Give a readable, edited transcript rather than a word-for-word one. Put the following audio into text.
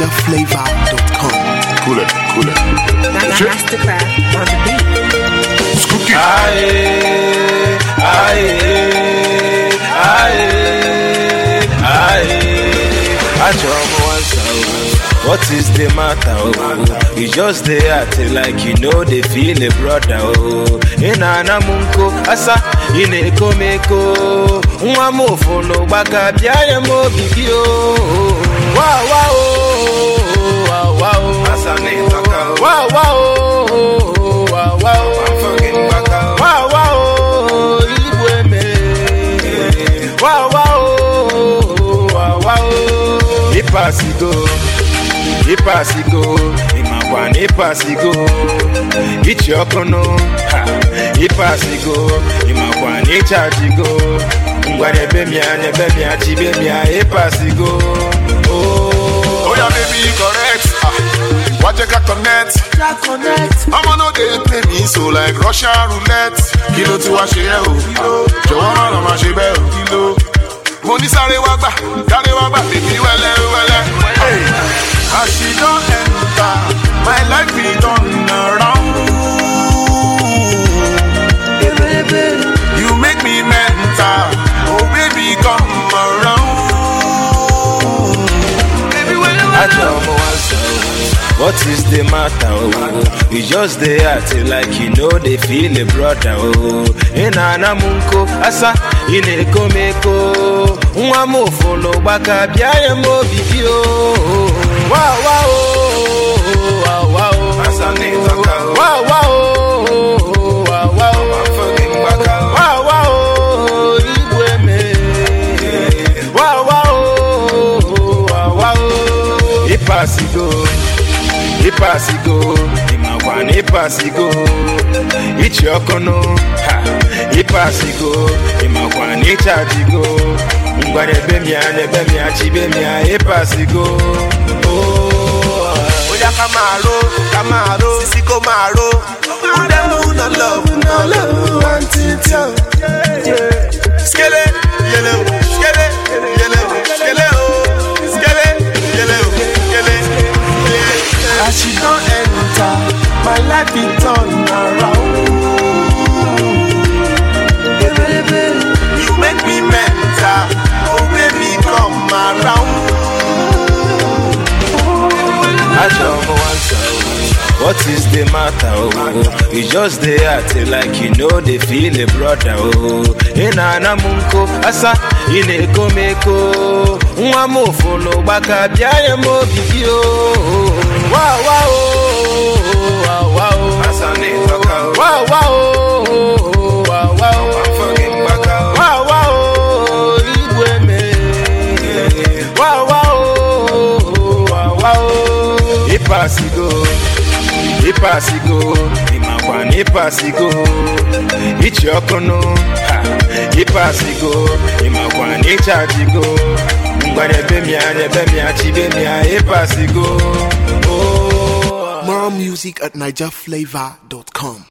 NigerFlavor.com. Cool it. Mastercraft on the beat. Skooky. What is the matter? Oh, you just dey acting like you know they feel a brother. Oh, inana munko asa ineko meko nwa mo follow baka bia ye mo bibio. Wow wow wow wow asa ne taka. Wow wow wow wow I'm forgetting baka. Wow wow igwe me. Wow wow wow Ipasigo, Imawan Ipasigo, Ichiokono, Ipasigo, Imawan Ichajigo, Ngwane Bemia, Chibemia, Ipasigo. Oh yeah, baby, correct. What you got connect? I'ma know they play me so like Russian roulette. Kilo to wash it out. Joanna, I'm a shebe. Kilo. Money sare wagba, baby, well. Hey, as she don't enter, my life be done around. You make me mental, oh baby, come around. Baby, when you What is the matter? Oh, you just dey acting like you know they feel a brother. Oh, inana munko asa ineko meko nwa mo follow baka bia ye mo bibio. Wow wow asa ne taka. Wow wow I'm forgetting baka. Wow igwe me. Wow Ipasigo, Imawan Ipasigo, Ichiokono, Ipasigo, Imawan Ichajigo, Ngwane Bemia, Chibemia, Ipasigo. Oh yeah, Camaro, Sisi Comaro, Udemu no love, want it, Skele, yellow, As she don't enter, my life be turned around. You make me mental, oh baby, come around. What is the matter? Oh, you just dey acting like you know they feel a brother. Oh, inana munko asa ineko meko nwa mo follow baka bia ye mo bibio. Wow asa ne taka. Wow I'm forgetting baka. Wow igwe me. Wow Ipasigo, Imawan Ipasigo, Ichiokono, Ipasigo, Imawan Ichajigo, Ngwane Bemia, Chibemia, Ipasigo. More music at NigerFlavor.com.